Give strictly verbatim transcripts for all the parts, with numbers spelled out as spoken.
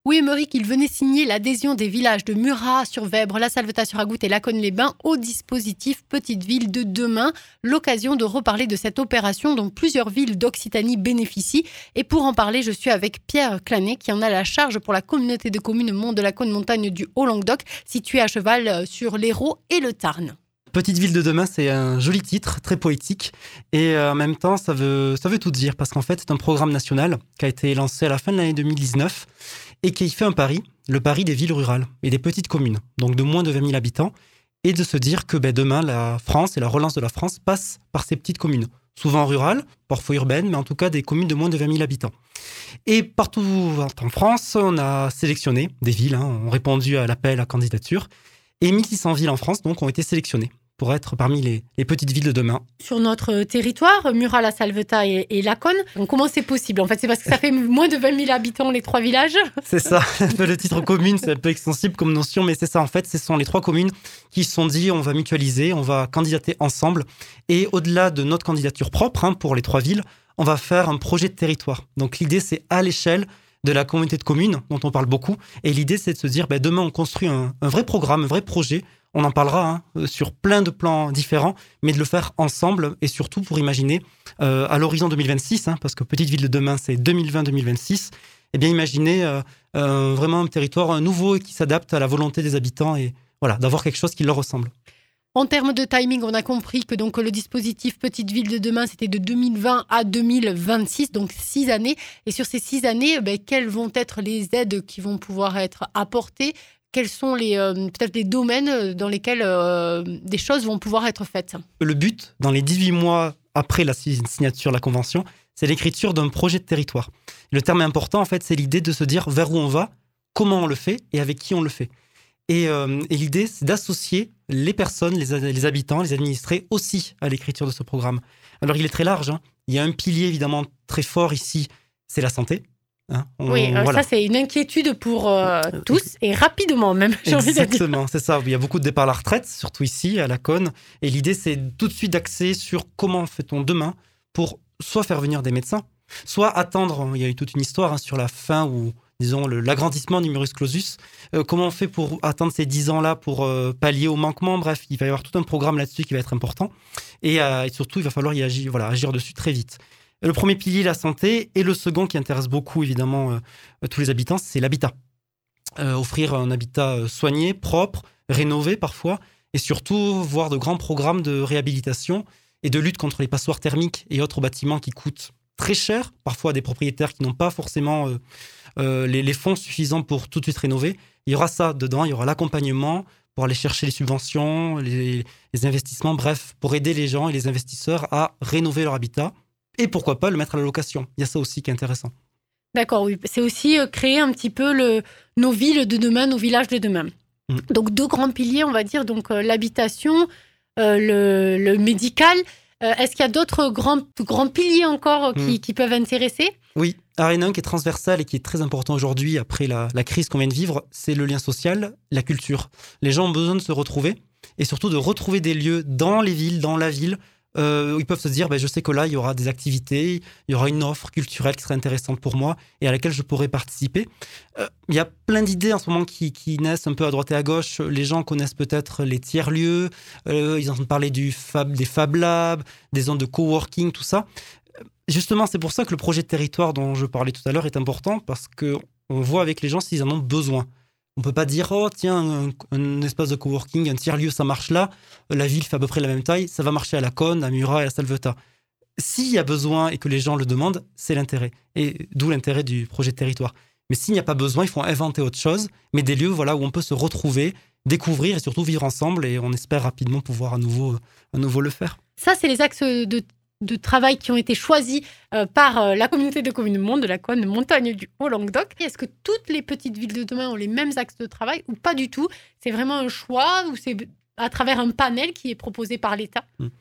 Oui, Émeric, il venait signer l'adhésion des villages de Murat-sur-Vèbre, La Salvetat-sur-Agoutte et Laconne-les-Bains au dispositif Petite Ville de demain. L'occasion de reparler de cette opération dont plusieurs villes d'Occitanie bénéficient. Et pour en parler, je suis avec Pierre Clanet qui en a la charge pour la communauté de communes Mont de Laconne Montagne du Haut-Languedoc, située à cheval sur l'Hérault et le Tarn. Petite Ville de demain, c'est un joli titre, très poétique. Et euh, en même temps, ça veut, ça veut tout dire parce qu'en fait, c'est un programme national qui a été lancé à la fin de l'année deux mille dix-neuf et qui fait un pari, le pari des villes rurales et des petites communes, donc de moins de vingt mille habitants, et de se dire que ben, demain, la France et la relance de la France passent par ces petites communes, souvent rurales, parfois urbaines, mais en tout cas des communes de moins de vingt mille habitants. Et partout en France, on a sélectionné des villes, hein, ont répondu à l'appel à candidature, et mille six cents villes en France donc, ont été sélectionnées pour être parmi les, les petites villes de demain. Sur notre territoire, Murat, La Salvetat et, et Laconne, donc comment c'est possible ? En fait, c'est parce que ça fait moins de vingt mille habitants, les trois villages ? C'est ça, le titre commune, c'est un peu extensible comme notion, mais c'est ça, en fait, ce sont les trois communes qui se sont dit, on va mutualiser, on va candidater ensemble, et au-delà de notre candidature propre, hein, pour les trois villes, on va faire un projet de territoire. Donc l'idée, c'est à l'échelle de la communauté de communes, dont on parle beaucoup, et l'idée, c'est de se dire, ben, demain, on construit un, un vrai programme, un vrai projet. On en parlera hein, sur plein de plans différents, mais de le faire ensemble et surtout pour imaginer euh, à l'horizon deux mille vingt-six, hein, parce que Petite Ville de demain, c'est deux mille vingt deux mille vingt-six, eh bien imaginer euh, euh, vraiment un territoire nouveau et qui s'adapte à la volonté des habitants et voilà, d'avoir quelque chose qui leur ressemble. En termes de timing, on a compris que donc, le dispositif Petite Ville de demain, c'était de deux mille vingt à deux mille vingt-six, donc six années. Et sur ces six années, ben, quelles vont être les aides qui vont pouvoir être apportées ? Quels sont les, euh, peut-être les domaines dans lesquels euh, des choses vont pouvoir être faites ? Le but, dans les dix-huit mois après la signature de la Convention, c'est l'écriture d'un projet de territoire. Le terme important, en fait, c'est l'idée de se dire vers où on va, comment on le fait et avec qui on le fait. Et, euh, et l'idée, c'est d'associer les personnes, les, les habitants, les administrés aussi à l'écriture de ce programme. Alors, il est très large. Hein. Il y a un pilier, évidemment, très fort ici, c'est la santé. Hein, on, oui, euh, voilà. Ça c'est une inquiétude pour euh, tous et rapidement même. J'ai envie de dire. Exactement, c'est ça. Il y a beaucoup de départs à la retraite, surtout ici à Laconne. Et l'idée, c'est tout de suite d'axer sur comment fait-on demain pour soit faire venir des médecins, soit attendre. Il y a eu toute une histoire hein, sur la fin ou disons le, l'agrandissement du numerus clausus. Euh, comment on fait pour atteindre ces dix ans-là pour euh, pallier au manquement ? Bref, il va y avoir tout un programme là-dessus qui va être important. Et, euh, et surtout, il va falloir y agir, voilà, agir dessus très vite. Le premier pilier, la santé, et le second qui intéresse beaucoup, évidemment, euh, tous les habitants, c'est l'habitat. Euh, offrir un habitat soigné, propre, rénové parfois, et surtout voir de grands programmes de réhabilitation et de lutte contre les passoires thermiques et autres bâtiments qui coûtent très cher, parfois à des propriétaires qui n'ont pas forcément euh, euh, les, les fonds suffisants pour tout de suite rénover. Il y aura ça dedans, il y aura l'accompagnement pour aller chercher les subventions, les, les investissements, bref, pour aider les gens et les investisseurs à rénover leur habitat. Et pourquoi pas le mettre à la location. Il y a ça aussi qui est intéressant. D'accord, oui. C'est aussi créer un petit peu le, nos villes de demain, nos villages de demain. Mmh. Donc, deux grands piliers, on va dire, donc euh, l'habitation, euh, le, le médical. Euh, est-ce qu'il y a d'autres grands, grands piliers encore qui, mmh. qui peuvent intéresser ? Oui, alors il y en a un qui est transversal et qui est très important aujourd'hui, après la, la crise qu'on vient de vivre, c'est le lien social, la culture. Les gens ont besoin de se retrouver et surtout de retrouver des lieux dans les villes, dans la ville, Euh, où ils peuvent se dire, ben, je sais que là, il y aura des activités, il y aura une offre culturelle qui serait intéressante pour moi et à laquelle je pourrais participer. Euh, il y a plein d'idées en ce moment qui, qui naissent un peu à droite et à gauche. Les gens connaissent peut-être les tiers-lieux, euh, ils entendent parler du fab, des Fab Labs, des zones de coworking, tout ça. Justement, c'est pour ça que le projet de territoire dont je parlais tout à l'heure est important parce qu'on voit avec les gens s'ils en ont besoin. On ne peut pas dire, oh tiens, un, un espace de coworking, un tiers-lieu, ça marche là, la ville fait à peu près la même taille, ça va marcher à Laconne, à Murat et à Salvetat. S'il y a besoin et que les gens le demandent, c'est l'intérêt. Et d'où l'intérêt du projet de territoire. Mais s'il n'y a pas besoin, il faut inventer autre chose, mais des lieux voilà, où on peut se retrouver, découvrir et surtout vivre ensemble et on espère rapidement pouvoir à nouveau, à nouveau le faire. Ça, c'est les axes de de travail qui ont été choisis euh, par euh, la communauté de communes Mont de Laconne Montagne du Haut-Languedoc. Est-ce que toutes les petites villes de demain ont les mêmes axes de travail ou pas du tout ? C'est vraiment un choix ou c'est à travers un panel qui est proposé par l'État ?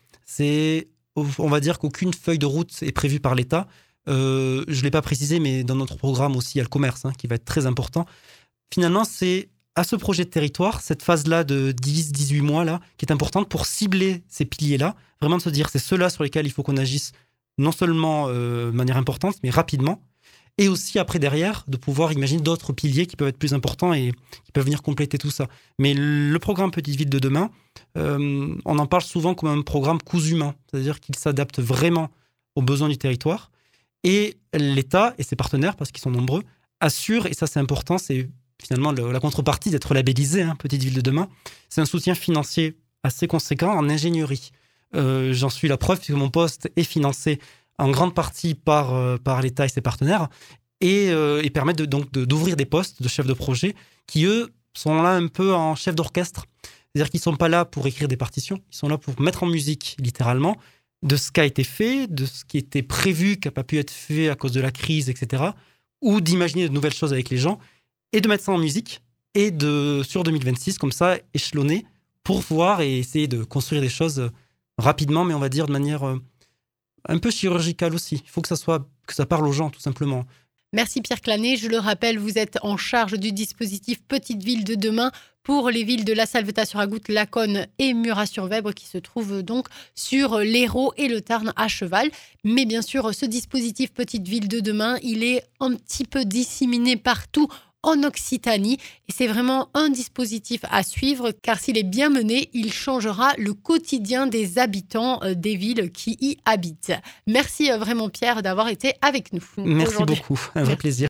C'est, on va dire qu'aucune feuille de route est prévue par l'État. Euh, je ne l'ai pas précisé, mais dans notre programme aussi, il y a le commerce hein, qui va être très important. Finalement, c'est à ce projet de territoire, cette phase-là de dix à dix-huit mois, là, qui est importante pour cibler ces piliers-là, vraiment de se dire c'est ceux-là sur lesquels il faut qu'on agisse non seulement euh, de manière importante, mais rapidement. Et aussi, après, derrière, de pouvoir imaginer d'autres piliers qui peuvent être plus importants et qui peuvent venir compléter tout ça. Mais le programme Petite Ville de demain, euh, on en parle souvent comme un programme cousu main, c'est-à-dire qu'il s'adapte vraiment aux besoins du territoire. Et l'État et ses partenaires, parce qu'ils sont nombreux, assurent, et ça c'est important, c'est finalement le, la contrepartie d'être labellisé, hein, Petite Ville de demain, c'est un soutien financier assez conséquent en ingénierie. Euh, j'en suis la preuve, puisque mon poste est financé en grande partie par, euh, par l'État et ses partenaires, et, euh, et permettent de, donc de, d'ouvrir des postes de chefs de projet qui, eux, sont là un peu en chef d'orchestre. C'est-à-dire qu'ils ne sont pas là pour écrire des partitions, ils sont là pour mettre en musique, littéralement, de ce qui a été fait, de ce qui était prévu, qui n'a pas pu être fait à cause de la crise, et cetera, ou d'imaginer de nouvelles choses avec les gens, et de mettre ça en musique, et de, sur deux mille vingt-six, comme ça, échelonner, pour voir et essayer de construire des choses rapidement, mais on va dire de manière euh, un peu chirurgicale aussi. Il faut que ça soit, que ça parle aux gens, tout simplement. Merci Pierre Clanet. Je le rappelle, vous êtes en charge du dispositif Petite Ville de demain pour les villes de La Salvetat-sur-Agoutte, Laconne et Murat-sur-Vèbre qui se trouvent donc sur l'Hérault et le Tarn à cheval. Mais bien sûr, ce dispositif Petite Ville de demain, il est un petit peu disséminé partout en Occitanie. Et c'est vraiment un dispositif à suivre car s'il est bien mené, il changera le quotidien des habitants des villes qui y habitent. Merci vraiment Pierre d'avoir été avec nous. Merci beaucoup, un vrai plaisir.